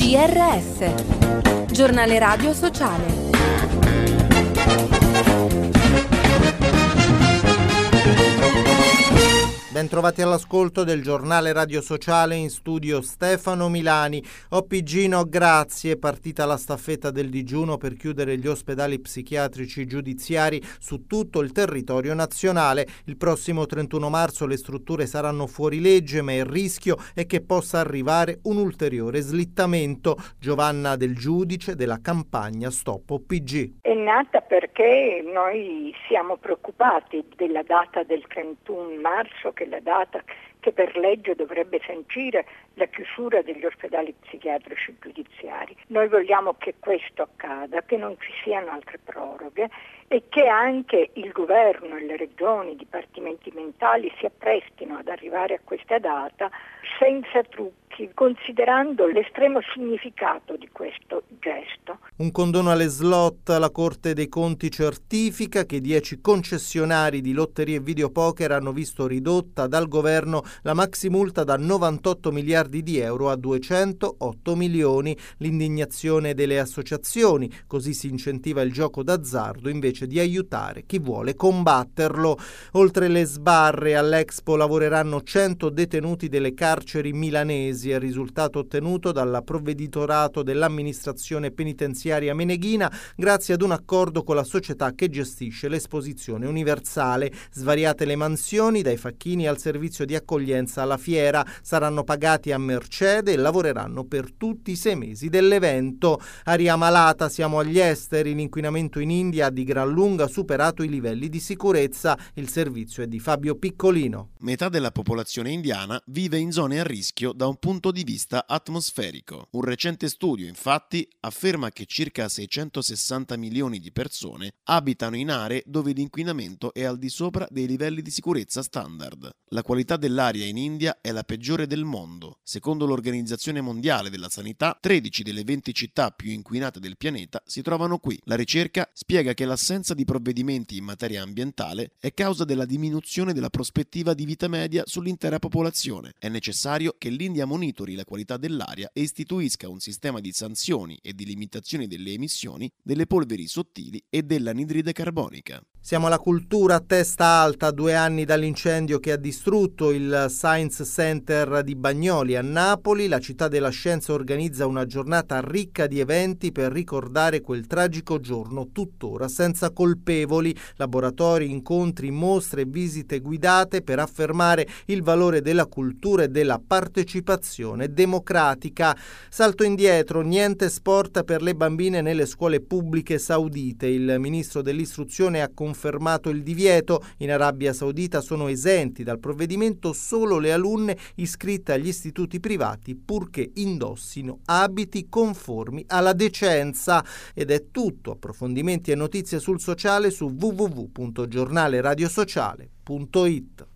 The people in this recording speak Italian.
GRS, Giornale Radio Sociale. Bentrovati all'ascolto del Giornale Radio Sociale, in studio Stefano Milani. OPG no grazie, partita la staffetta del digiuno per chiudere gli ospedali psichiatrici giudiziari su tutto il territorio nazionale. Il prossimo 31 marzo le strutture saranno fuori legge, ma il rischio è che possa arrivare un ulteriore slittamento. Giovanna Del Giudice della campagna Stop OPG. È nata perché noi siamo preoccupati della data del 31 marzo, che è la data che per legge dovrebbe sancire la chiusura degli ospedali psichiatrici giudiziari. Noi vogliamo che questo accada, che non ci siano altre proroghe e che anche il governo e le regioni, i dipartimenti mentali si apprestino ad arrivare a questa data senza trucchi, considerando l'estremo significato di questo gesto. Un condono alle slot. La Corte dei Conti certifica che 10 concessionari di lotterie e videopoker hanno visto ridotta dal governo la maximulta da 98 miliardi di euro a 208 milioni. L'indignazione delle associazioni, così si incentiva il gioco d'azzardo invece di aiutare chi vuole combatterlo. Oltre le sbarre, all'Expo lavoreranno 100 detenuti delle carceri milanesi. È il risultato ottenuto dal provveditorato dell'amministrazione penitenziaria meneghina grazie ad un accordo con la società che gestisce l'esposizione universale. Svariate le mansioni, dai facchini al servizio di accoglienza alla fiera, saranno pagati a mercede e lavoreranno per tutti i 6 mesi dell'evento. Aria malata, siamo agli esteri. L'inquinamento in India ha di gran lunga superato i livelli di sicurezza. Il servizio è di Fabio Piccolino. Metà della popolazione indiana vive in zone a rischio da un punto di vista atmosferico. Un recente studio, infatti, afferma che circa 660 milioni di persone abitano in aree dove l'inquinamento è al di sopra dei livelli di sicurezza standard. La qualità dell'aria in India è la peggiore del mondo. Secondo l'Organizzazione Mondiale della Sanità, 13 delle 20 città più inquinate del pianeta si trovano qui. La ricerca spiega che l'assenza di provvedimenti in materia ambientale è causa della diminuzione della prospettiva di vita media sull'intera popolazione. È necessario che l'India monitori la qualità dell'aria e istituisca un sistema di sanzioni e di limitazioni delle emissioni delle polveri sottili e dell'anidride carbonica. Siamo alla cultura. A testa alta, 2 anni dall'incendio che ha distrutto il Science Center di Bagnoli a Napoli. La città della scienza organizza una giornata ricca di eventi per ricordare quel tragico giorno, tuttora senza colpevoli. Laboratori, incontri, mostre e visite guidate per affermare il valore della cultura e della partecipazione democratica. Salto indietro, niente sport per le bambine nelle scuole pubbliche saudite. Il ministro dell'istruzione ha confermato il divieto. In Arabia Saudita sono esenti dal provvedimento solo le alunne iscritte agli istituti privati, purché indossino abiti conformi alla decenza. Ed è tutto. Approfondimenti e notizie sul sociale su www.giornaleradiosociale.it.